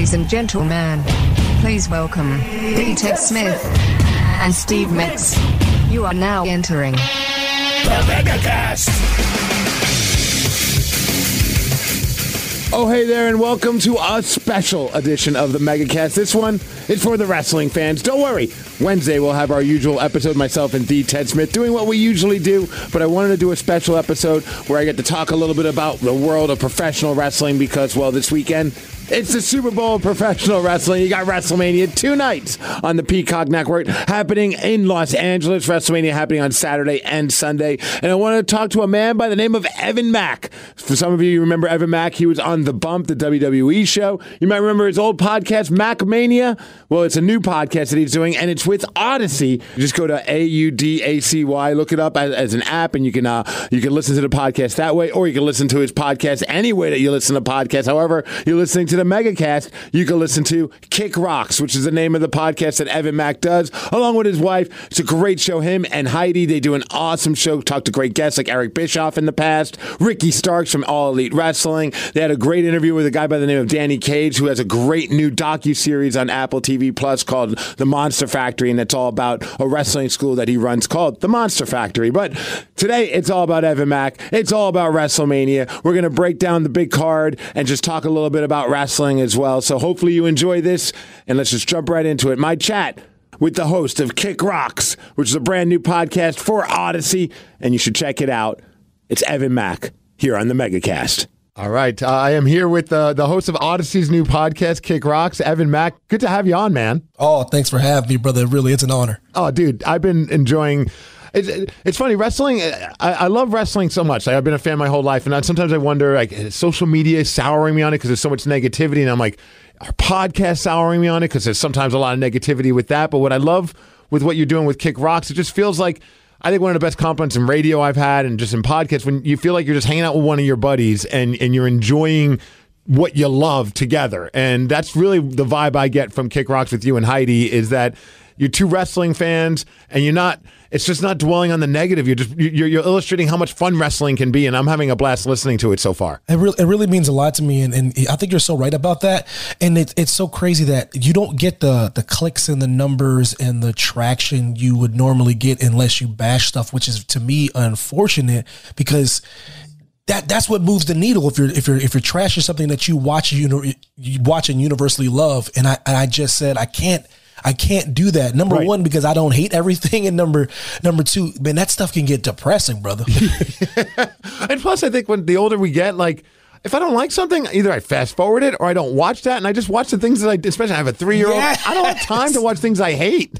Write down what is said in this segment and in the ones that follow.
Ladies and gentlemen, please welcome D. Ted Smith and Steve Metz. You are now entering the MegaCast. Oh, hey there, and welcome to a special edition of the MegaCast. This one is for the wrestling fans. Don't worry, Wednesday we'll have our usual episode, myself and D. Ted Smith, doing what we usually do, but I wanted to do a special episode where I get to talk a little bit about the world of professional wrestling because, well, this weekend, it's the Super Bowl of professional wrestling. You got WrestleMania 2 nights on the Peacock Network happening in Los Angeles. WrestleMania happening on Saturday and Sunday. And I wanted to talk to a man by the name of Evan Mack. For some of you remember Evan Mack. He was on The Bump, the WWE show. You might remember his old podcast, Mackmania. Well, it's a new podcast that he's doing, and it's with Odyssey. You just go to AUDACY, look it up as an app, and you can listen to the podcast that way, or you can listen to his podcast any way that you listen to podcasts. However, you're listening to the MegaCast, you can listen to Kick Rocks, which is the name of the podcast that Evan Mack does, along with his wife. It's a great show. Him and Heidi, they do an awesome show. Talk to great guests like Eric Bischoff in the past, Ricky Starks from All Elite Wrestling. They had a great interview with a guy by the name of Danny Cage, who has a great new docuseries on Apple TV Plus called The Monster Factory, and it's all about a wrestling school that he runs called The Monster Factory. But today, it's all about Evan Mack. It's all about WrestleMania. We're going to break down the big card and just talk a little bit about wrestling as well. So hopefully you enjoy this, and let's just jump right into it. My chat with the host of Kick Rocks, which is a brand new podcast for Odyssey, and you should check it out. It's Evan Mack here on the MegaCast. All right. I am here with the host of Odyssey's new podcast, Kick Rocks, Evan Mack. Good to have you on, man. Oh, thanks for having me, brother. Really, it's an honor. Oh, dude, I've been enjoying... It's funny, wrestling, I love wrestling so much. Like, I've been a fan my whole life, and sometimes I wonder, like, is social media is souring me on it because there's so much negativity, and I'm like, are podcasts souring me on it because there's sometimes a lot of negativity with that? But what I love with what you're doing with Kick Rocks, it just feels like, I think one of the best compliments in radio I've had and just in podcasts, when you feel like you're just hanging out with one of your buddies and you're enjoying what you love together. And that's really the vibe I get from Kick Rocks with you and Heidi, is that you're two wrestling fans, and it's just not dwelling on the negative. You're illustrating how much fun wrestling can be, and I'm having a blast listening to it so far. It really means a lot to me, and I think you're so right about that. And it's so crazy that you don't get the clicks and the numbers and the traction you would normally get unless you bash stuff, which is, to me, unfortunate, because that's what moves the needle. If you're trashing something that you watch and universally love, and I just said I can't do that. Number one, because I don't hate everything. And number two, man, that stuff can get depressing, brother. And plus, I think when the older we get, like, if I don't like something, either I fast forward it or I don't watch that. And I just watch the things that especially I have a 3-year-old. Yes. I don't have time to watch things I hate.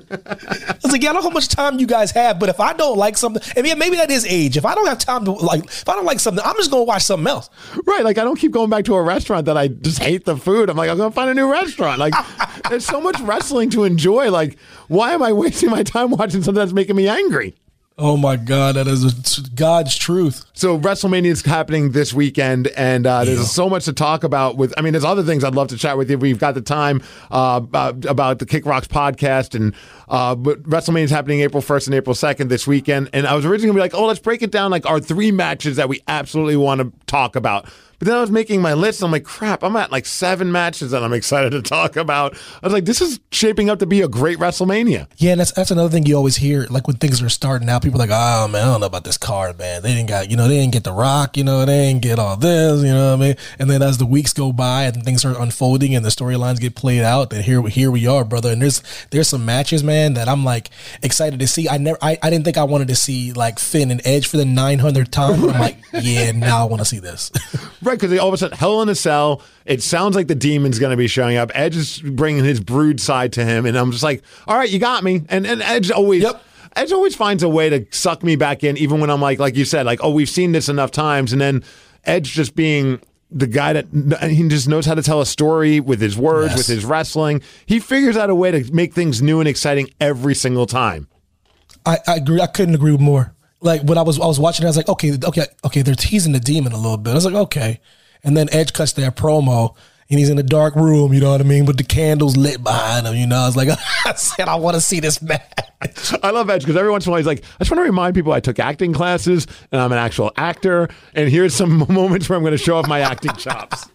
I was like, yeah, I don't know how much time you guys have, but if I don't like something, and yeah, maybe that is age. If I don't have time to if I don't like something, I'm just going to watch something else. Right. Like, I don't keep going back to a restaurant that I just hate the food. I'm like, I'm going to find a new restaurant. Like, there's so much wrestling to enjoy. Like, why am I wasting my time watching something that's making me angry? Oh my God, that is God's truth. So WrestleMania is happening this weekend, and there's so much to talk about. There's other things I'd love to chat with you if we've got the time about the Kick Rocks podcast, and but WrestleMania is happening April 1st and April 2nd this weekend. And I was originally going to be like, let's break it down, like our 3 matches that we absolutely want to talk about. But then I was making my list, and I'm like, crap, I'm at like 7 matches that I'm excited to talk about. I was like, this is shaping up to be a great WrestleMania. Yeah, and that's another thing you always hear, like when things are starting out, people are like, oh man, I don't know about this card, man. They didn't get The Rock, they didn't get all this, you know what I mean? And then as the weeks go by and things are unfolding and the storylines get played out, then here we are, brother. And there's some matches, man, that I'm like excited to see. I didn't think I wanted to see like Finn and Edge for the 900th time, but I'm like, yeah, now I want to see this. Right, because all of a sudden, Hell in a Cell, it sounds like the Demon's going to be showing up. Edge is bringing his brood side to him, and I'm just like, all right, you got me. And Edge always... Yep. Edge always finds a way to suck me back in, even when I'm like you said, like, oh, we've seen this enough times. And then Edge just being the guy that he just knows how to tell a story with his words, with his wrestling. He figures out a way to make things new and exciting every single time. I agree. I couldn't agree with more. Like when I was watching, I was like, okay, they're teasing the Demon a little bit. I was like, okay. And then Edge cuts their promo, and he's in a dark room, you know what I mean, with the candles lit behind him, I was like, I said, I want to see this match. I love Edge because every once in a while he's like, I just want to remind people I took acting classes and I'm an actual actor, and here's some moments where I'm going to show off my acting chops.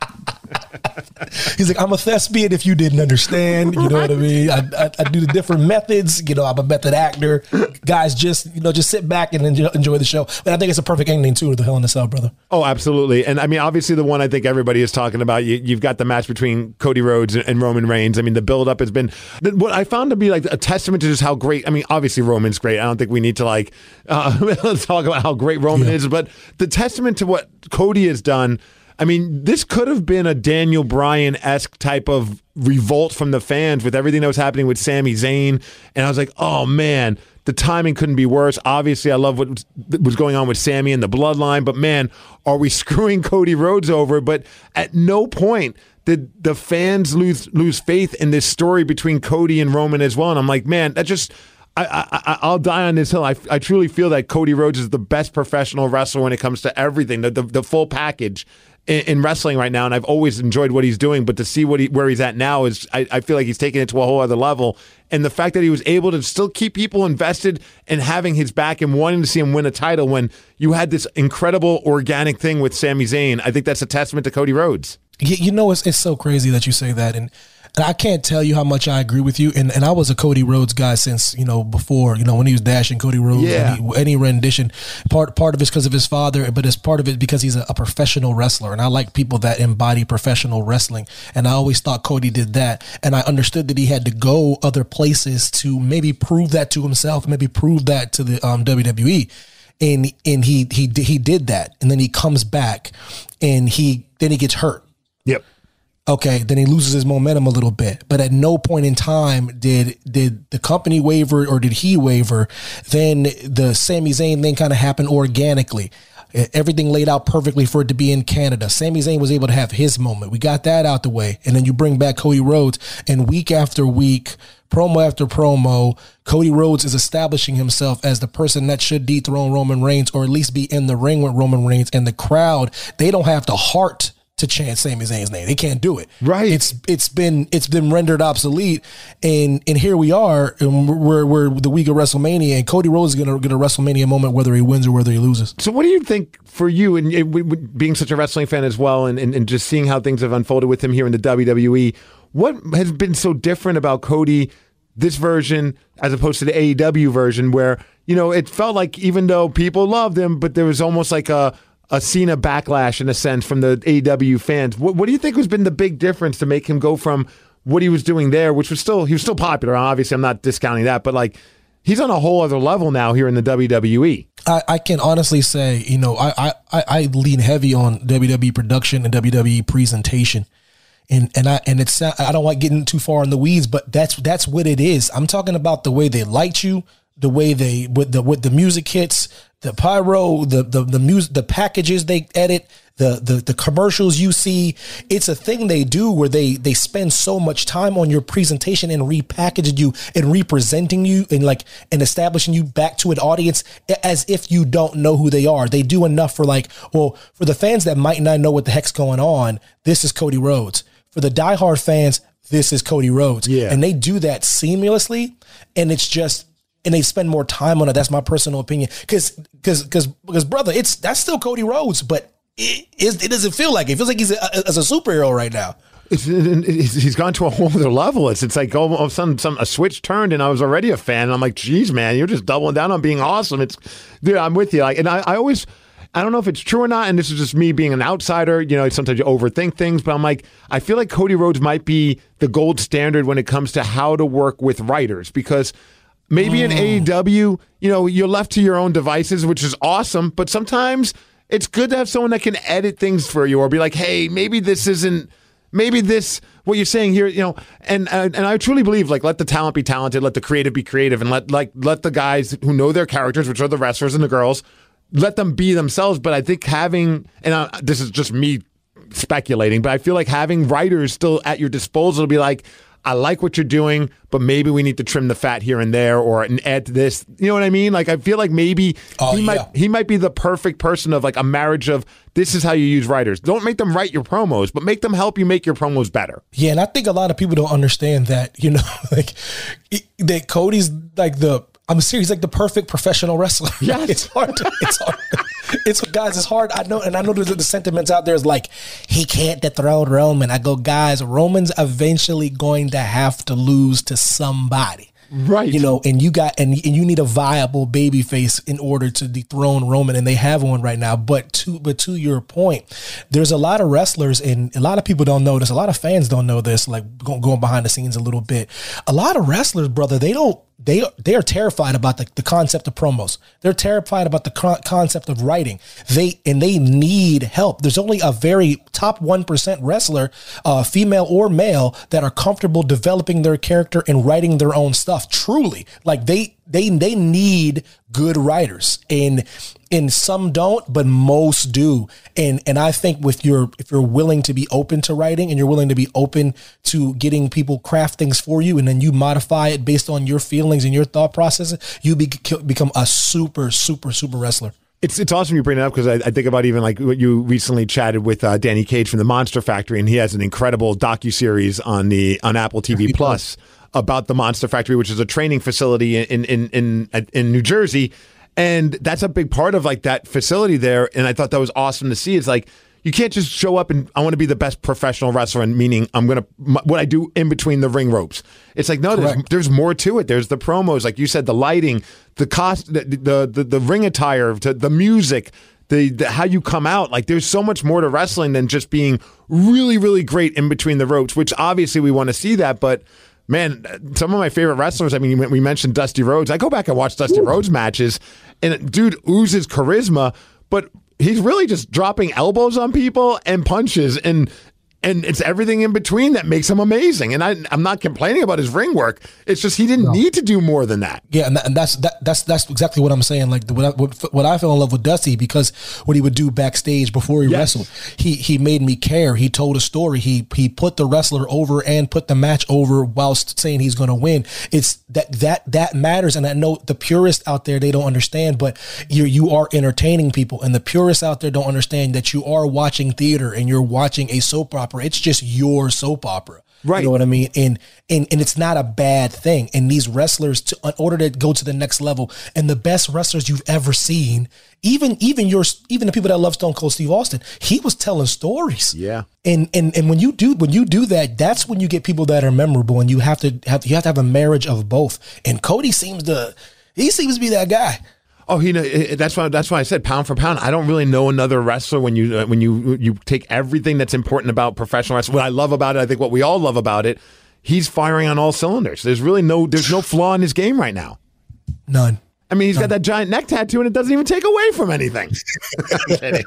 He's like, I'm a thespian if you didn't understand. You know what I mean? I do the different methods. You know, I'm a method actor. Guys, just sit back and enjoy the show. But I think it's a perfect ending, too, to the Hell in a Cell, brother. Oh, absolutely. And I mean, obviously, the one I think everybody is talking about, you've got the match between Cody Rhodes and Roman Reigns. I mean, the buildup has been what I found to be like a testament to just how great. I mean, obviously, Roman's great. I don't think we need to talk about how great Roman is, but the testament to what Cody has done. I mean, this could have been a Daniel Bryan-esque type of revolt from the fans with everything that was happening with Sami Zayn. And I was like, oh, man, the timing couldn't be worse. Obviously, I love what was going on with Sami and the bloodline. But, man, are we screwing Cody Rhodes over? But at no point did the fans lose faith in this story between Cody and Roman as well. And I'm like, man, that just... I'll die on this hill. I truly feel that Cody Rhodes is the best professional wrestler when it comes to everything, the full package in wrestling right now. And I've always enjoyed what he's doing, but to see where he's at now is, I feel like he's taking it to a whole other level. And the fact that he was able to still keep people invested and having his back and wanting to see him win a title when you had this incredible organic thing with Sami Zayn, I think that's a testament to Cody Rhodes. You know, it's so crazy that you say that. And I can't tell you how much I agree with you. And I was a Cody Rhodes guy since, before, when he was dashing Cody Rhodes, any rendition. Part of it's because of his father, but it's part of it because he's a professional wrestler. And I like people that embody professional wrestling. And I always thought Cody did that. And I understood that he had to go other places to maybe prove that to himself, maybe prove that to the WWE. And he did that. And then he comes back and then he gets hurt. Yep. Okay, then he loses his momentum a little bit. But at no point in time did the company waver or did he waver. Then the Sami Zayn thing kind of happened organically. Everything laid out perfectly for it to be in Canada. Sami Zayn was able to have his moment. We got that out the way. And then you bring back Cody Rhodes, and week after week, promo after promo, Cody Rhodes is establishing himself as the person that should dethrone Roman Reigns, or at least be in the ring with Roman Reigns. And the crowd, they don't have the heart to chant Sami Zayn's name. They can't do it. Right. It's been rendered obsolete, and here we are, and we're the week of WrestleMania, and Cody Rhodes is gonna get a WrestleMania moment whether he wins or whether he loses. So what do you think for you, and being such a wrestling fan as well, and just seeing how things have unfolded with him here in the WWE, what has been so different about Cody, this version, as opposed to the AEW version, where, it felt like even though people loved him, but there was almost like a Cena backlash in a sense from the AEW fans. What do you think has been the big difference to make him go from what he was doing there, which was he was still popular. Obviously, I'm not discounting that, but he's on a whole other level now here in the WWE. I can honestly say, I lean heavy on WWE production and WWE presentation. And it's, I don't like getting too far in the weeds, but that's what it is. I'm talking about the way they light you, the way with the music hits, the pyro, the music, the packages they edit, the commercials you see. It's a thing they do where they spend so much time on your presentation and repackaging you and representing you and establishing you back to an audience as if you don't know who they are. They do enough for for the fans that might not know what the heck's going on, this is Cody Rhodes. For the diehard fans, this is Cody Rhodes. Yeah. And they do that seamlessly, and it's just, and they spend more time on it. That's my personal opinion. Because brother, that's still Cody Rhodes, but it doesn't feel like it. It feels like he's a superhero right now. He's gone to a whole other level. It's like all of a sudden a switch turned, and I was already a fan. And I'm like, geez, man, you're just doubling down on being awesome. Dude, I'm with you. And I always, I don't know if it's true or not, and this is just me being an outsider. Sometimes you overthink things, but I'm like, I feel like Cody Rhodes might be the gold standard when it comes to how to work with writers, because maybe in AEW, you're left to your own devices, which is awesome, but sometimes it's good to have someone that can edit things for you or be like, hey, maybe this, what you're saying here, and I truly believe, let the talent be talented, let the creative be creative, and let the guys who know their characters, which are the wrestlers and the girls, let them be themselves. But I think this is just me speculating, but I feel like having writers still at your disposal to be like, I like what you're doing, but maybe we need to trim the fat here and there, or add to this. You know what I mean? I feel like maybe he might be the perfect person of a marriage of, this is how you use writers. Don't make them write your promos, but make them help you make your promos better. Yeah, and I think a lot of people don't understand that, that Cody's I'm serious, the perfect professional wrestler. Yes. It's hard. It's hard. I know, and I know there's the sentiments out there is like, he can't dethrone Roman. I go, guys, Roman's eventually going to have to lose to somebody. Right. You know, and you need a viable baby face in order to dethrone Roman, and they have one right now. But to your point, there's a lot of wrestlers, and a lot of people don't know this. A lot of fans don't know this, like going behind the scenes a little bit. A lot of wrestlers, brother, they are terrified about the concept of promos. They're terrified about the concept of writing. They need help. There's only a very top 1% wrestler, female or male, that are comfortable developing their character and writing their own stuff. Truly, like they need good writers, and some don't, but most do. And I think if you're willing to be open to writing, and you're willing to be open to getting people craft things for you, and then you modify it based on your feelings and your thought processes, you become a super, super, super wrestler. It's awesome you bring it up, because I think about even like what you recently chatted with Danny Cage from the Monster Factory, and he has an incredible docuseries on Apple TV Plus about the Monster Factory, which is a training facility in New Jersey. And that's a big part of like that facility there. And I thought that was awesome to see. It's like, you can't just show up and I want to be the best professional wrestler, and meaning I'm going to, what I do in between the ring ropes. It's like, no, there's more to it. There's the promos, like you said, the lighting, the cost, the ring attire, the music, the how you come out. Like, there's so much more to wrestling than just being really, really great in between the ropes, which obviously we want to see that. But man, some of my favorite wrestlers, I mean, we mentioned Dusty Rhodes. I go back and watch Dusty Rhodes matches, and dude oozes charisma, but he's really just dropping elbows on people and punches, and it's everything in between that makes him amazing. And I'm not complaining about his ring work. It's just he didn't need to do more than that. Yeah, and that's exactly what I'm saying. Like what I fell in love with Dusty, because what he would do backstage before he wrestled, he made me care. He told a story. He put the wrestler over and put the match over whilst saying he's going to win. It's that matters. And I know the purists out there, they don't understand, but you are entertaining people, and the purists out there don't understand that you are watching theater and you're watching a soap opera. It's just your soap opera. Right. You know what I mean? And it's not a bad thing. And these wrestlers, in order to go to the next level, and the best wrestlers you've ever seen, even the people that love Stone Cold Steve Austin, he was telling stories. Yeah. And when you do that, that's when you get people that are memorable, and you have to have a marriage of both. And Cody seems to be that guy. Oh, that's why I said pound for pound. I don't really know another wrestler when you take everything that's important about professional wrestling. What I love about it, I think what we all love about it, he's firing on all cylinders. There's no flaw in his game right now. None. I mean, he's got that giant neck tattoo, and it doesn't even take away from anything. I'm kidding.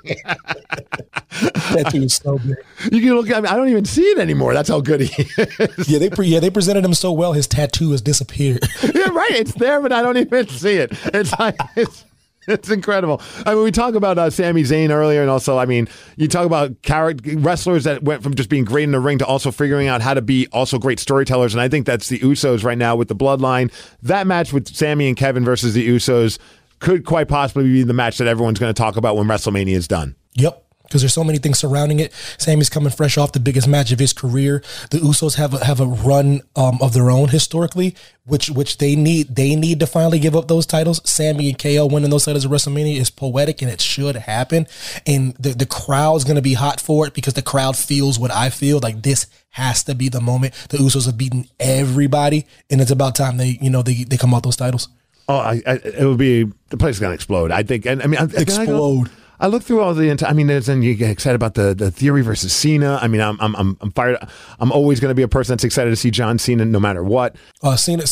Tattoo is so big. You can look at me. I don't even see it anymore. That's how good he is. They presented him so well, his tattoo has disappeared. Yeah, right. It's there, but I don't even see it. It's like it's incredible. I mean, we talk about Sami Zayn earlier, and also, I mean, you talk about wrestlers that went from just being great in the ring to also figuring out how to be also great storytellers, and I think that's the Usos right now with the Bloodline. That match with Sami and Kevin versus the Usos could quite possibly be the match that everyone's going to talk about when WrestleMania is done. Yep. Because there's so many things surrounding it. Sammy's coming fresh off the biggest match of his career. The Usos have a run of their own historically, which they need to finally give up those titles. Sammy and KO winning those titles at WrestleMania is poetic, and it should happen. And the crowd's going to be hot for it, because the crowd feels what I feel. Like, this has to be the moment. The Usos have beaten everybody, and it's about time they come out those titles. Oh, it would be, the place is going to explode, I think. And I mean, explode. I look through all the. I mean, then you get excited about the Theory versus Cena. I mean, I'm fired. I'm always going to be a person that's excited to see John Cena, no matter what. Cena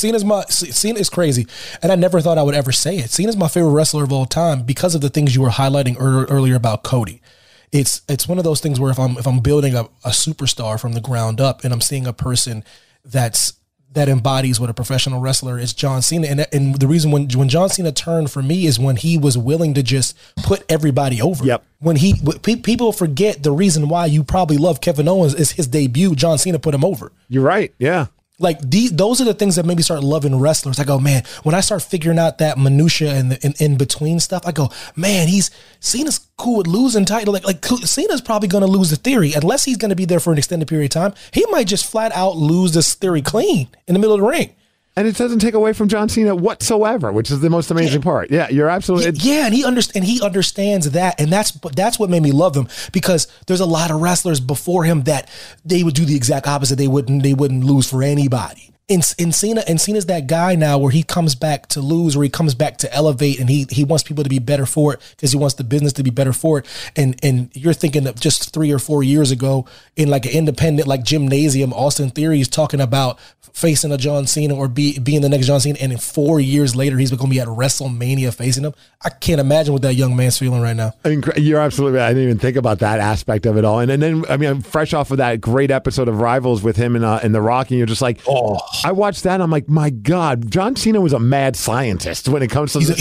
is crazy, and I never thought I would ever say it. Cena's my favorite wrestler of all time because of the things you were highlighting earlier about Cody. It's one of those things where if I'm building a superstar from the ground up, and I'm seeing a person that embodies what a professional wrestler is, John Cena. And the reason when John Cena turned for me is when he was willing to just put everybody over. Yep. When people forget the reason why you probably love Kevin Owens is his debut. John Cena put him over. You're right. Yeah. Like those are the things that made me start loving wrestlers. I go, man, when I start figuring out that minutia and in between stuff, I go, man, Cena's cool with losing title. Like Cena's probably going to lose the Theory unless he's going to be there for an extended period of time. He might just flat out lose this Theory clean in the middle of the ring. And it doesn't take away from John Cena whatsoever, which is the most amazing part. Yeah, you're absolutely. Yeah, and he understands that, and that's what made me love him, because there's a lot of wrestlers before him that they would do the exact opposite. They wouldn't lose for anybody. And Cena's that guy now where he comes back to lose, or he comes back to elevate, and he wants people to be better for it because he wants the business to be better for it. And you're thinking of just 3 or 4 years ago in like an independent like gymnasium, Austin Theory is talking about facing a John Cena or being the next John Cena, and in 4 years later he's going to be at WrestleMania facing him. I can't imagine what that young man's feeling right now. I mean, you're absolutely right. I didn't even think about that aspect of it all. And then I mean, I'm fresh off of that great episode of Rivals with him and The Rock, and you're just like, oh. I watched that and I'm like, my God, John Cena was a mad scientist when it comes to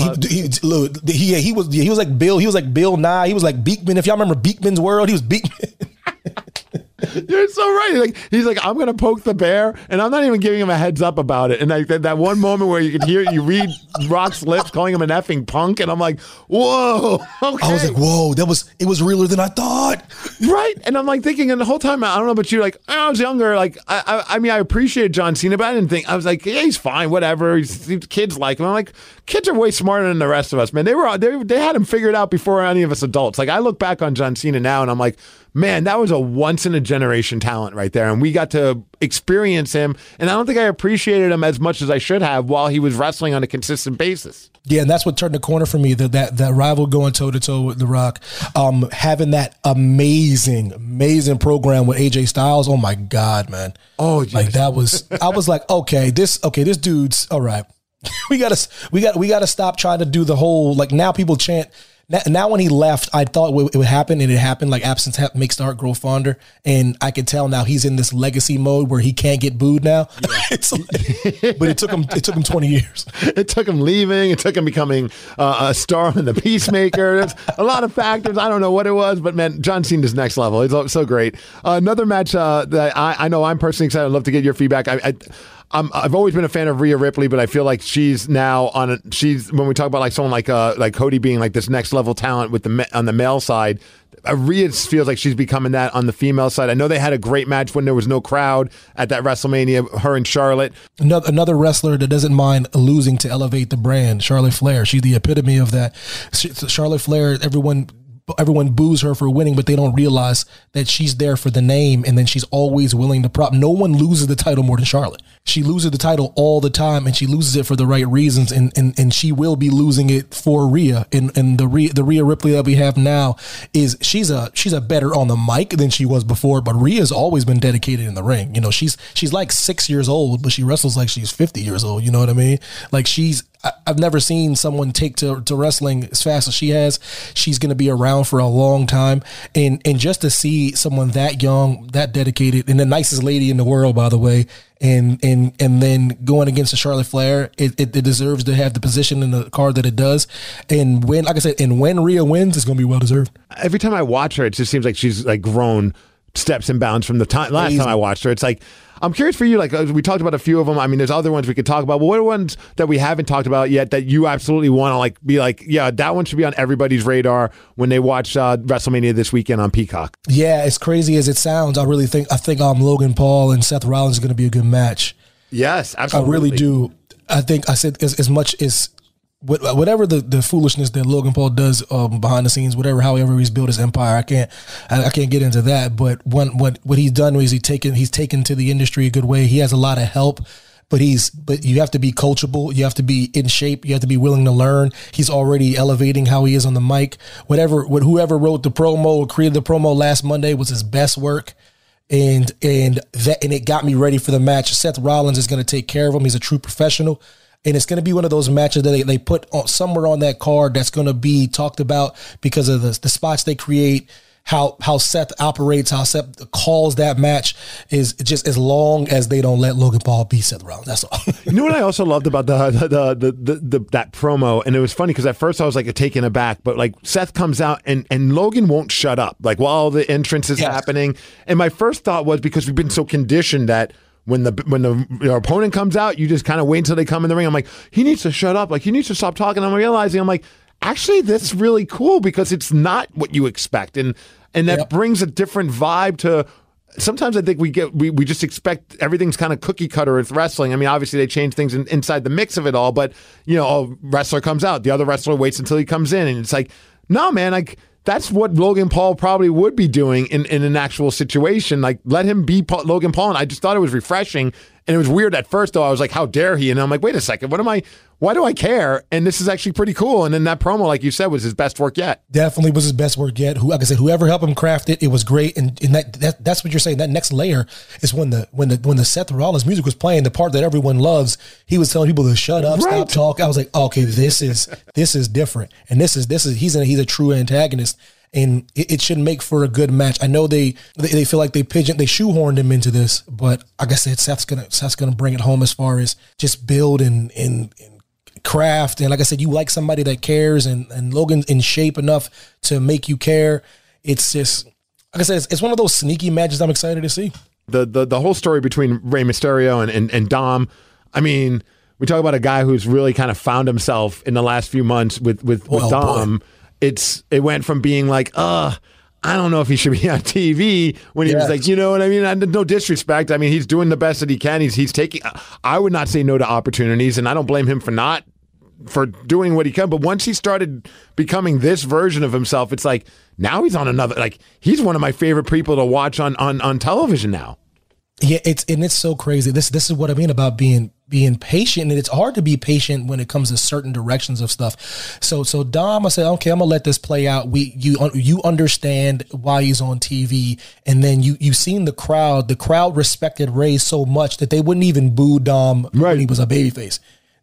he was like Bill. He was like Bill Nye. He was like Beekman. If y'all remember Beekman's World, he was Beekman. You're so right. He's like, I'm going to poke the bear, and I'm not even giving him a heads up about it. And like that one moment where you could hear, you read Rock's lips calling him an effing punk, and I'm like, whoa. Okay. I was like, whoa, it was realer than I thought. Right. And I'm like thinking, and the whole time, I don't know, but you're like, I was younger. Like, I mean, I appreciate John Cena, but I didn't think, I was like, yeah, he's fine, whatever. Kids like him. I'm like, kids are way smarter than the rest of us, man. They had him figured out before any of us adults. Like, I look back on John Cena now, and I'm like, man, that was a once-in-a-generation talent right there, and we got to experience him, and I don't think I appreciated him as much as I should have while he was wrestling on a consistent basis. Yeah, and that's what turned the corner for me, that rival going toe-to-toe with The Rock. Having that amazing program with AJ Styles, oh my God, man. Oh, yes. Like that was, I was like, okay, this dude's, all right. we gotta stop trying to do the whole, like, now people chant. Now when he left, I thought it would happen, and it happened. Like, absence makes the heart grow fonder, and I can tell now he's in this legacy mode where he can't get booed now. Yeah. But it took him 20 years. It took him leaving. It took him becoming a star in The Peacemaker. There's a lot of factors. I don't know what it was, but man, John Cena's next level. It's so great. Another match that I know I'm personally excited. I'd love to get your feedback. I've always been a fan of Rhea Ripley, but I feel like she's now she's when we talk about like someone like Cody being like this next level talent with on the male side, Rhea feels like she's becoming that on the female side. I know they had a great match when there was no crowd at that WrestleMania, her and Charlotte. Another wrestler that doesn't mind losing to elevate the brand, Charlotte Flair. She's the epitome of that. Charlotte Flair, everyone boos her for winning, but they don't realize that she's there for the name, and then she's always willing to prop. No one loses the title more than Charlotte. She loses the title all the time, and she loses it for the right reasons, and she will be losing it for Rhea. And the Rhea Ripley that we have now is she's a better on the mic than she was before, but Rhea's always been dedicated in the ring. You know, she's like 6 years old, but she wrestles like she's 50 years old. You know what I mean? Like I've never seen someone take to wrestling as fast as she has. She's going to be around for a long time. And just to see someone that young, that dedicated, and the nicest lady in the world, by the way, and then going against the Charlotte Flair, it deserves to have the position in the card that it does. And when, like I said, when Rhea wins, it's going to be well deserved. Every time I watch her, it just seems like she's like grown steps and bounds from the last time I watched her. It's like, I'm curious for you, like we talked about a few of them. I mean, there's other ones we could talk about, but what are ones that we haven't talked about yet that you absolutely want to like be like, yeah, that one should be on everybody's radar when they watch WrestleMania this weekend on Peacock? Yeah, as crazy as it sounds, I think Logan Paul and Seth Rollins is going to be a good match. Yes, absolutely. I really do. I think I said as much as whatever the foolishness that Logan Paul does behind the scenes, however he's built his empire, I can't get into that. But what he's done is he's taken to the industry a good way. He has a lot of help, but you have to be coachable. You have to be in shape. You have to be willing to learn. He's already elevating how he is on the mic. Whoever wrote the promo or created the promo last Monday was his best work. And it got me ready for the match. Seth Rollins is going to take care of him. He's a true professional. And it's going to be one of those matches that they put somewhere on that card that's going to be talked about because of the spots they create, how Seth operates, how Seth calls that match is just as long as they don't let Logan Paul beat Seth Rollins. That's all. You know what I also loved about that promo, and it was funny because at first I was like taken aback, but like Seth comes out and Logan won't shut up like while the entrance is happening. And my first thought was because we've been so conditioned that when your opponent comes out, you just kind of wait until they come in the ring. I'm like, he needs to shut up. Like, he needs to stop talking. I'm realizing, I'm like, actually, that's really cool because it's not what you expect. And that brings a different vibe to sometimes I think we just expect everything's kind of cookie cutter with wrestling. I mean, obviously they change things inside the mix of it all, but a wrestler comes out, the other wrestler waits until he comes in, and it's like, no, man, like that's what Logan Paul probably would be doing in an actual situation. Like, let him be Logan Paul, and I just thought it was refreshing. And it was weird at first, though. I was like, how dare he? And I'm like, wait a second, why do I care? And this is actually pretty cool. And then that promo, like you said, was his best work yet. Definitely was his best work yet. Like I said, whoever helped him craft it, it was great. And that's what you're saying. That next layer is when the Seth Rollins music was playing, the part that everyone loves, he was telling people to shut up, stop talking. I was like, okay, this is different. And he's a true antagonist. And it should make for a good match. I know they feel like they shoehorned him into this, but like I said, Seth's gonna bring it home as far as just build and craft. And like I said, you like somebody that cares, and Logan's in shape enough to make you care. It's just, like I said, it's one of those sneaky matches I'm excited to see. The whole story between Rey Mysterio and Dom. I mean, we talk about a guy who's really kind of found himself in the last few months with Dom. Boy. It went from being like, I don't know if he should be on TV, when he was like, you know what I mean? No disrespect. I mean, he's doing the best that he can. He's taking, I would not say no to opportunities, and I don't blame him for doing what he can. But once he started becoming this version of himself, it's like, now he's on another, like, he's one of my favorite people to watch on television now. Yeah, it's so crazy. This is what I mean about being patient, and it's hard to be patient when it comes to certain directions of stuff. So Dom, I said, okay, I'm gonna let this play out. You understand why he's on TV, and then you seen the crowd. The crowd respected Rey so much that they wouldn't even boo Dom when he was a babyface.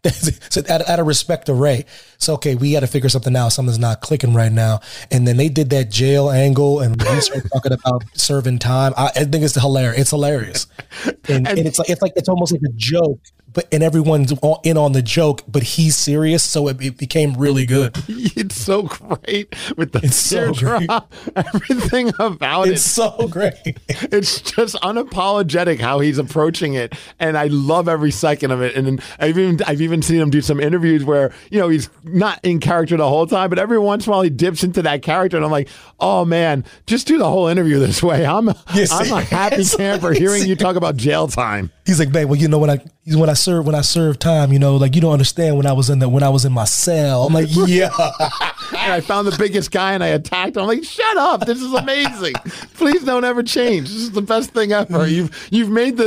So out of respect to Rey. So, okay, we got to figure something out. Something's not clicking right now. And then they did that jail angle, and we started talking about serving time. I think it's hilarious. It's hilarious. And it's almost like a joke, and everyone's in on the joke, but he's serious, so it became really good. It's so great with the teardrop, everything about it. It's so great. It's just unapologetic how he's approaching it, and I love every second of it. And I've even seen him do some interviews where he's not in character the whole time, but every once in a while he dips into that character, and I'm like, oh man, just do the whole interview this way. I'm a happy camper hearing you talk about jail time. He's like, man, well, when I served time, like, you don't understand when I was in my cell. I'm like, yeah. And I found the biggest guy and I attacked him. I'm like, shut up. This is amazing. Please don't ever change. This is the best thing ever. You've made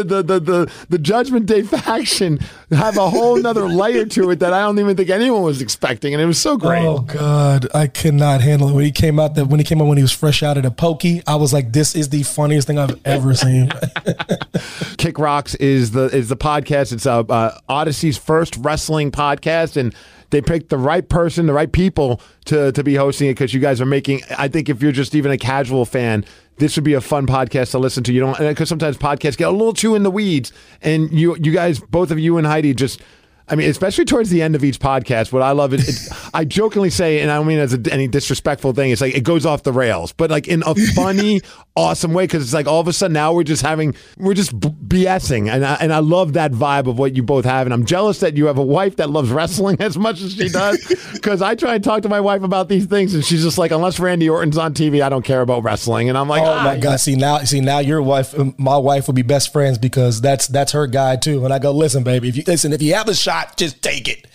the Judgment Day faction have a whole nother layer to it that I don't even think anyone was expecting. And it was so great. Oh God, I could not handle it. When he came out when he was fresh out of the pokey, I was like, this is the funniest thing I've ever seen. Kick Rocks is the podcast. It's Odyssey's first wrestling podcast, and they picked the right person, the right people to be hosting it, because you guys are making, I think if you're just even a casual fan, this would be a fun podcast to listen to. You don't, because sometimes podcasts get a little too in the weeds, and you guys, both of you and Heidi, just, I mean, especially towards the end of each podcast, what I love is, I jokingly say, and I don't mean as any disrespectful thing, it's like it goes off the rails, but like in a funny, awesome way, because it's like all of a sudden now we're just BSing, and I love that vibe of what you both have, and I'm jealous that you have a wife that loves wrestling as much as she does, because I try and talk to my wife about these things, and she's just like, unless Randy Orton's on TV, I don't care about wrestling, and I'm like, oh my God, see now your wife, my wife would be best friends, because that's her guy too, and I go, listen, baby, if you have a shot, just take it.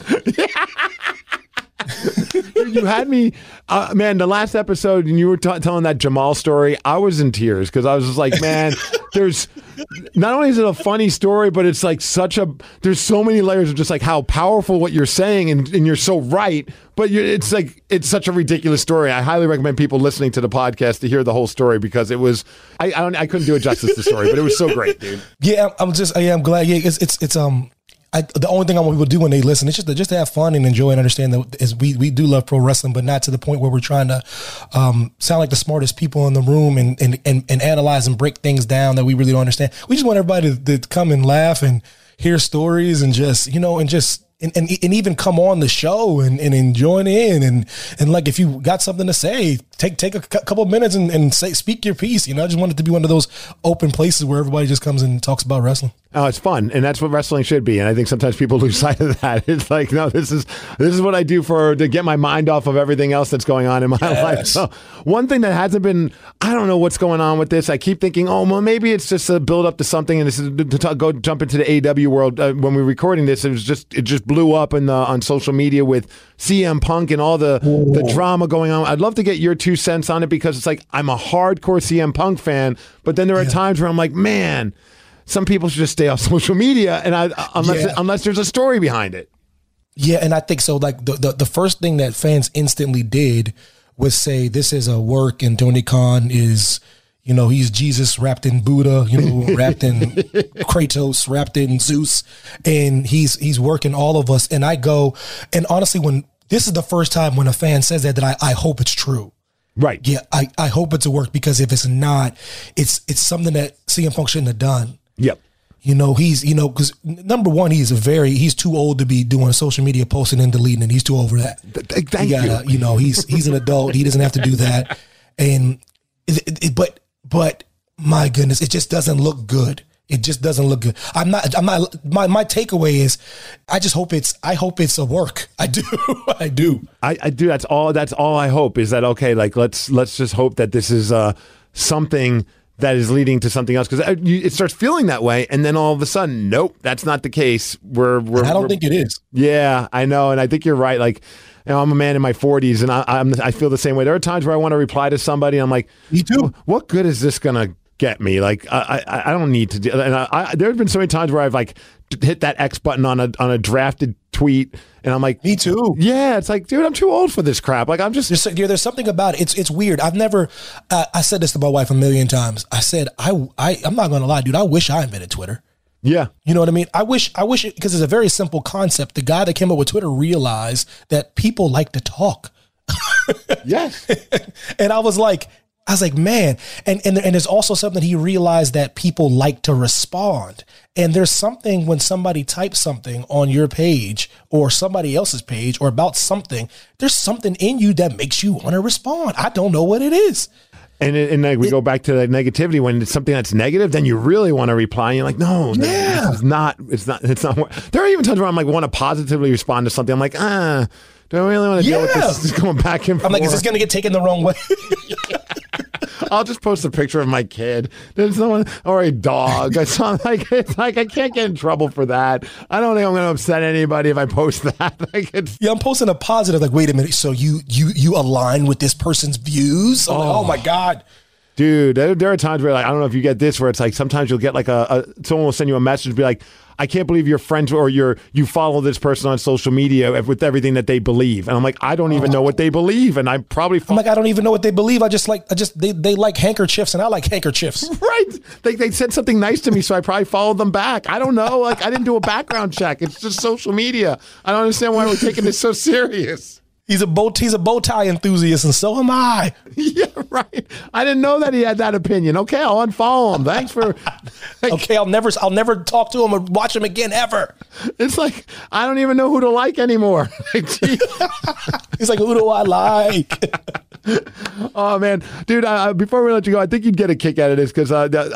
You had me, man, the last episode, and you were telling that Jamal story, I was in tears, because I was just like, man, there's, not only is it a funny story, but it's like there's so many layers of just like how powerful what you're saying, and you're so right, but it's such a ridiculous story. I highly recommend people listening to the podcast to hear the whole story, because it was, I couldn't do it justice to the story, but it was so great, dude. Yeah, I'm glad. Yeah, it's the only thing I want people to do when they listen is just to have fun and enjoy and understand that is we do love pro wrestling, but not to the point where we're trying to sound like the smartest people in the room and analyze and break things down that we really don't understand. We just want everybody to come and laugh and hear stories and just, and even come on the show and join in and like, if you got something to say, take a couple of minutes and speak your piece. I just want it to be one of those open places where everybody just comes and talks about wrestling. Oh, it's fun, and that's what wrestling should be. And I think sometimes people lose sight of that. It's like, no, this is what I do to get my mind off of everything else that's going on in my life. So one thing that hasn't been, I don't know what's going on with this. I keep thinking, oh, well, maybe it's just a build up to something, and this is to go jump into the AEW world. When we were recording this, it just blew up on social media with CM Punk and all the drama going on. I'd love to get your 2 cents on it, because it's like, I'm a hardcore CM Punk fan, but then there are times where I'm like, man, some people should just stay off social media, and unless there's a story behind it. Yeah, and I think so. Like the first thing that fans instantly did was say this is a work, and Tony Khan is, he's Jesus wrapped in Buddha, wrapped in Kratos, wrapped in Zeus, and he's working all of us. And I go, and honestly, when this is the first time when a fan says that I hope it's true. Right. Yeah, I hope it's a work, because if it's not, it's something that CM Punk shouldn't have done. Yep. Because number one, he's too old to be doing social media posting and deleting, and he's too old for that. Thank you. He's an adult. He doesn't have to do that. And but my goodness, it just doesn't look good. It just doesn't look good. My takeaway is, I hope it's a work. I do. I do. That's all I hope, is that, okay, like, let's just hope that this is something that is leading to something else, because it starts feeling that way, and then all of a sudden, nope, that's not the case. I don't think it is. Yeah, I know, and I think you're right. Like, I'm a man in my 40s, and I feel the same way. There are times where I want to reply to somebody, and I'm like, me too. What good is this gonna get me? Like, I don't need to do. And there have been so many times where I've like hit that X button on a drafted tweet, and I'm like, me too. Yeah, it's like, dude, I'm too old for this crap. Like, I'm just there's something about it. It's weird. I've never. I said this to my wife a million times. I said, I'm not gonna lie, dude. I wish I invented Twitter. Yeah. You know what I mean? I wish it, because it's a very simple concept. The guy that came up with Twitter realized that people like to talk. Yes. And I was like, man, and there's also something he realized, that people like to respond. And there's something when somebody types something on your page or somebody else's page or about something, there's something in you that makes you want to respond. I don't know what it is. And we go back to that negativity. When it's something that's negative, then you really want to reply. And you're like, no, this is not. It's not. There are even times where I'm like, want to positively respond to something. I'm like, do I really want to deal with this? Just going back and forth. I'm like, is this going to get taken the wrong way? I'll just post a picture of my kid. There's someone, or a dog. It's like I can't get in trouble for that. I don't think I'm going to upset anybody if I post that. I'm posting a positive. Like, wait a minute. So you align with this person's views? Like, oh my God. Dude, there are times where, like, I don't know if you get this, where it's like sometimes you'll get like someone will send you a message and be like, I can't believe you're friends or you follow this person on social media with everything that they believe. And I'm like, I don't even know what they believe. And I'm like, I don't even know what they believe. They like handkerchiefs, and I like handkerchiefs. Right. They said something nice to me, so I probably followed them back. I don't know. Like, I didn't do a background check. It's just social media. I don't understand why we're taking this so serious. He's a bow tie enthusiast, and so am I. Yeah, right. I didn't know that he had that opinion. Okay, I'll unfollow him. Thanks for. Okay, I'll never talk to him or watch him again ever. It's like, I don't even know who to like anymore. He's like, who do I like? Oh man, dude! Before we let you go, I think you'd get a kick out of this, because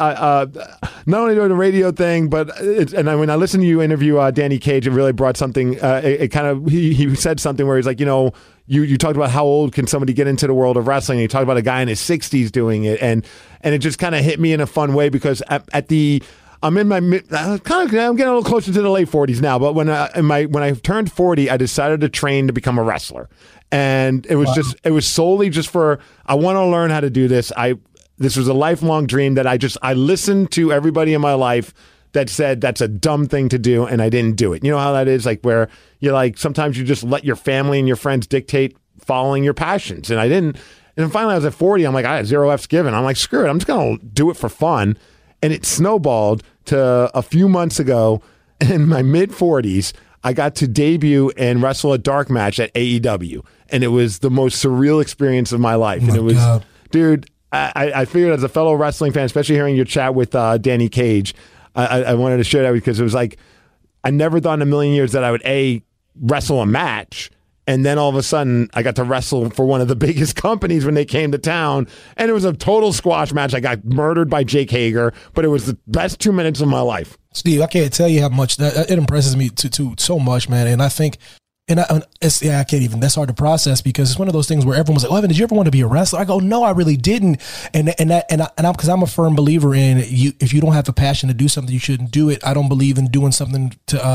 not only doing the radio thing, but when I listened to you interview Danny Cage, it really brought something. He said something where he's like, you talked about how old can somebody get into the world of wrestling. And you talked about a guy in his 60s doing it, and it just kind of hit me in a fun way, because I'm in my I'm getting a little closer to the late 40s now. But when I turned 40, I decided to train to become a wrestler. And it was it was solely just for, I want to learn how to do this. This was a lifelong dream that I listened to everybody in my life that said that's a dumb thing to do, and I didn't do it. You know how that is, like, where you're like, sometimes you just let your family and your friends dictate following your passions. And I didn't. And then finally I was at 40, I'm like, I had 0 F's given. I'm like, screw it, I'm just going to do it for fun. And it snowballed to a few months ago, in my mid 40s, I got to debut and wrestle a dark match at AEW. And it was the most surreal experience of my life. And it was, God. Dude, I figured as a fellow wrestling fan, especially hearing your chat with Danny Cage, I wanted to share that, because it was like, I never thought in a million years that I would wrestle a match, And then all of a sudden, I got to wrestle for one of the biggest companies when they came to town. And it was a total squash match. I got murdered by Jake Hager, but it was the best 2 minutes of my life. Steve, I can't tell you how much that it impresses me to so much, man. And I think, I can't even. That's hard to process because it's one of those things where everyone's like, "Oh, Evan, did you ever want to be a wrestler?" I go, "No, I really didn't." And I'm a firm believer in you. If you don't have the passion to do something, you shouldn't do it. I don't believe in doing something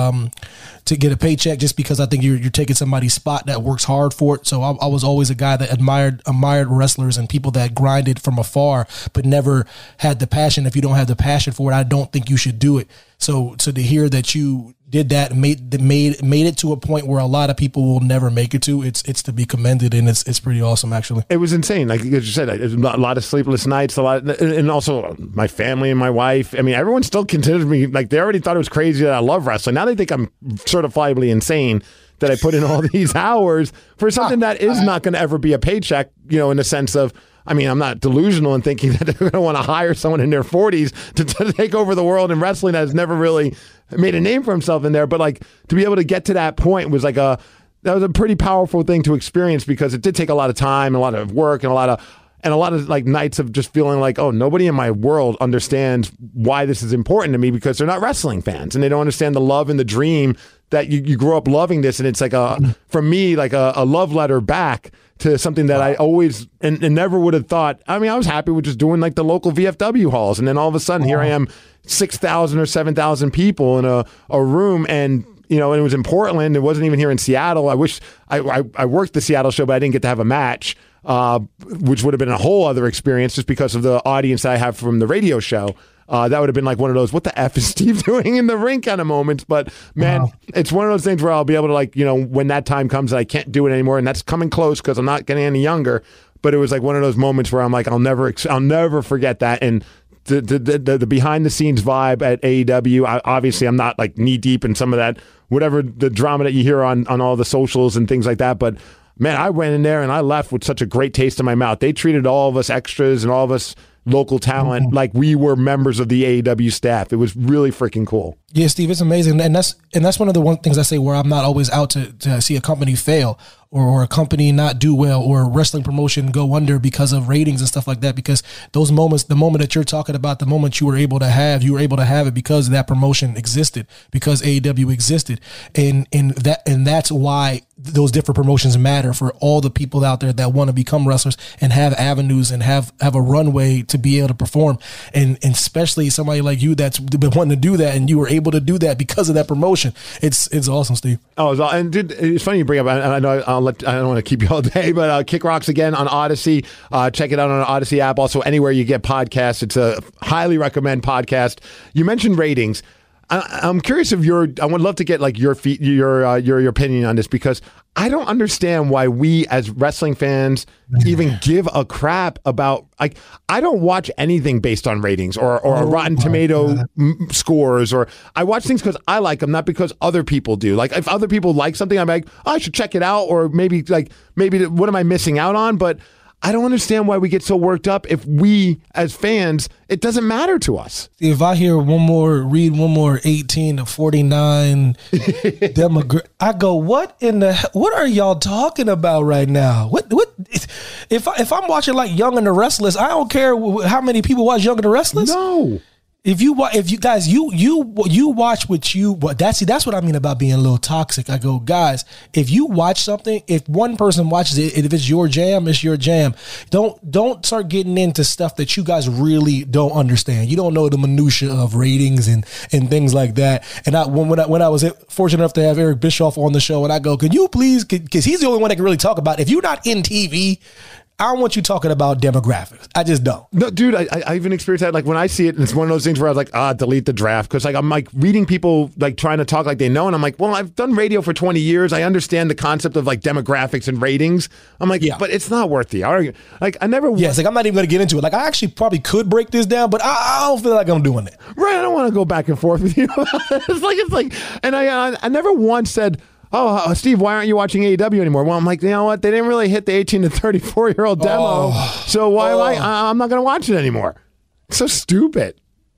to get a paycheck just because I think you're taking somebody's spot that works hard for it. So I was always a guy that admired wrestlers and people that grinded from afar, but never had the passion. If you don't have the passion for it, I don't think you should do it. So to hear that you did that and made it to a point where a lot of people will never make it to, it's to be commended, and it's pretty awesome, actually. It was insane. Like you said, a lot of sleepless nights, and also my family and my wife. I mean, everyone still considers me, like, they already thought it was crazy that I love wrestling. Now they think I'm certifiably insane that I put in all these hours for something that is not going to ever be a paycheck, in the sense of, I mean, I'm not delusional in thinking that they're going to want to hire someone in their 40s to take over the world in wrestling that has never really made a name for himself in there. But like to be able to get to that point was that was a pretty powerful thing to experience, because it did take a lot of time, and a lot of work, and a lot of like nights of just feeling like, oh, nobody in my world understands why this is important to me, because they're not wrestling fans and they don't understand the love and the dream that you grew up loving this. And it's like for me, like a love letter back to something that I always and never would have thought. I mean, I was happy with just doing like the local VFW halls, and then all of a sudden here I am, 6,000 or 7,000 people in a room, and and it was in Portland. It wasn't even here in Seattle. I wish I worked the Seattle show, but I didn't get to have a match, which would have been a whole other experience just because of the audience that I have from the radio show. That would have been like one of those, what the F is Steve doing in the ring kind of moments. But, man, It's one of those things where I'll be able to, like, when that time comes and I can't do it anymore, and that's coming close because I'm not getting any younger. But it was like one of those moments where I'm like, I'll never forget that. And the behind-the-scenes vibe at AEW, obviously I'm not, like, knee-deep in some of that, whatever the drama that you hear on all the socials and things like that. But, man, I went in there and I left with such a great taste in my mouth. They treated all of us extras and all of us local talent like we were members of the AEW staff. It was really freaking cool. Yeah, Steve, it's amazing, and that's one of the things I say where I'm not always out to see a company fail or a company not do well or a wrestling promotion go under because of ratings and stuff like that. Because those moments, the moment that you're talking about, the moment you were able to have it because that promotion existed, because AEW existed, and that's why those different promotions matter for all the people out there that want to become wrestlers and have avenues and have a runway to be able to perform, and especially somebody like you that's been wanting to do that, and you were able to do that because of that promotion. It's awesome, Steve. Oh, and dude, it's funny you bring up. I know I don't want to keep you all day, but Kick Rocks again on Odyssey. Check it out on the Odyssey app. Also, anywhere you get podcasts, it's a highly recommend podcast. You mentioned ratings. I'm curious I would love to get like your opinion on this, because I don't understand why we as wrestling fans even give a crap about, like, I don't watch anything based on ratings or Rotten Tomato scores, or I watch things because I like them, not because other people do. Like, if other people like something, I'm like, oh, I should check it out, or maybe what am I missing out on? But I don't understand why we get so worked up if we, as fans, it doesn't matter to us. If I hear read one more 18 to 49 demographic, I go, what are y'all talking about right now? What if I'm watching like Young and the Restless, I don't care how many people watch Young and the Restless. No. If you guys watch that's what I mean about being a little toxic. I go, guys, if you watch something, if one person watches it, if it's your jam, it's your jam. Don't start getting into stuff that you guys really don't understand. You don't know the minutia of ratings and things like that. And when I was fortunate enough to have Eric Bischoff on the show, and I go, can you please, because he's the only one that can really talk about it. If you're not in TV, I don't want you talking about demographics. I just don't. No, dude, I even experienced that. Like, when I see it, and it's one of those things where I was like, delete the draft. Because, like, I'm, like, reading people, like, trying to talk like they know. And I'm like, well, I've done radio for 20 years. I understand the concept of, like, demographics and ratings. I'm like, yeah, but it's not worth the argument. Like, I never... Yes, like, I'm not even going to get into it. Like, I actually probably could break this down, but I don't feel like I'm doing it. Right, I don't want to go back and forth with you. It's like, and I never once said... Oh, Steve, why aren't you watching AEW anymore? Well, I'm like, you know what? They didn't really hit the 18 to 34-year-old demo, so why am I'm not going to watch it anymore. It's so stupid.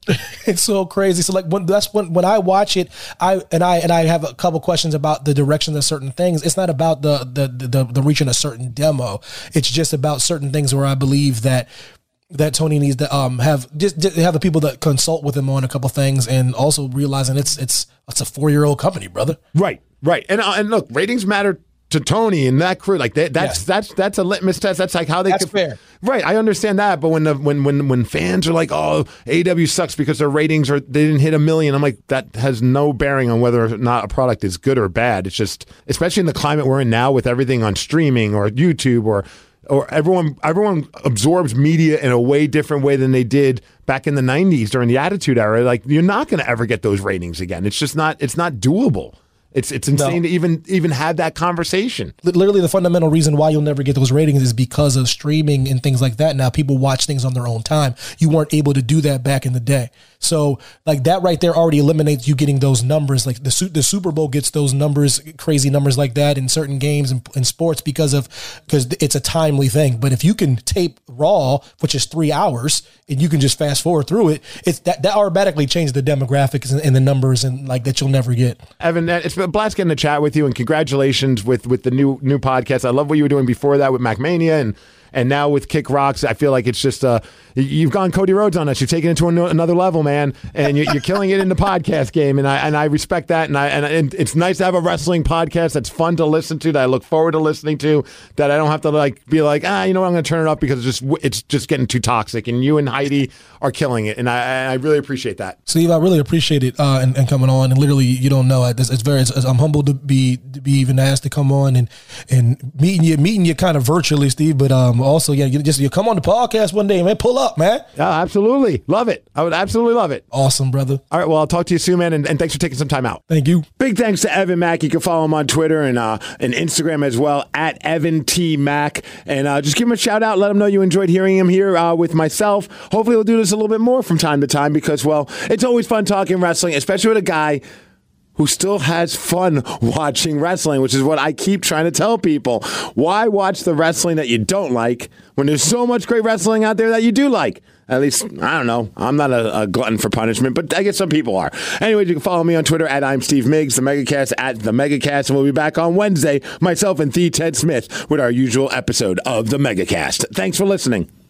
It's so crazy. So like when I watch it, I have a couple questions about the direction of certain things. It's not about the reaching a certain demo. It's just about certain things where I believe that Tony needs to have the people that consult with him on a couple things, and also realizing it's a 4-year-old company, brother. Right. And look, ratings matter to Tony and that crew. Like that's a litmus test. That's like how they. That's fair. Right, I understand that, but when fans are like, "Oh, AEW sucks because their ratings they didn't hit 1 million," I'm like, that has no bearing on whether or not a product is good or bad. It's just, especially in the climate we're in now with everything on streaming or YouTube or everyone absorbs media in a way different way than they did back in the 90s during the Attitude Era. Like, you're not going to ever get those ratings again. It's just not. It's not doable. It's insane to even have that conversation. Literally, the fundamental reason why you'll never get those ratings is because of streaming and things like that. Now, people watch things on their own time. You weren't able to do that back in the day. So, like, that right there already eliminates you getting those numbers. Like the Super Bowl gets those numbers, crazy numbers like that in certain games and sports because it's a timely thing. But if you can tape Raw, which is 3 hours, and you can just fast forward through it, it's that automatically changes the demographics and the numbers and like that you'll never get. Evan, it's been a blast getting to chat with you, and congratulations with the new podcast. I love what you were doing before that with MacMania and now with Kick Rocks. I feel like it's just you've gone Cody Rhodes on us. You've taken it to another level, man, and you're killing it in the podcast game, and I respect that. And it's nice to have a wrestling podcast that's fun to listen to, that I look forward to listening to, that I don't have to be like, I'm going to turn it up because it's just getting too toxic. And you and Heidi are killing it, and I really appreciate that. Steve, I really appreciate it and coming on. And literally, you don't know, I'm humbled to be even asked to come on and meeting you kind of virtually, Steve, but also, you come on the podcast one day, man. Pull up, man. Yeah, absolutely. Love it. I would absolutely love it. Awesome, brother. All right, well, I'll talk to you soon, man, and thanks for taking some time out. Thank you. Big thanks to Evan Mack. You can follow him on Twitter and Instagram as well, at Evan T. Mack. And just give him a shout out. Let him know you enjoyed hearing him here with myself. Hopefully we'll do this a little bit more from time to time because, well, it's always fun talking wrestling, especially with a guy who still has fun watching wrestling, which is what I keep trying to tell people. Why watch the wrestling that you don't like when there's so much great wrestling out there that you do like? At least, I don't know. I'm not a glutton for punishment, but I guess some people are. Anyway, you can follow me on Twitter at I'm Steve Miggs, the Megacast at the Megacast, and we'll be back on Wednesday, myself and the Ted Smith, with our usual episode of the Megacast. Thanks for listening.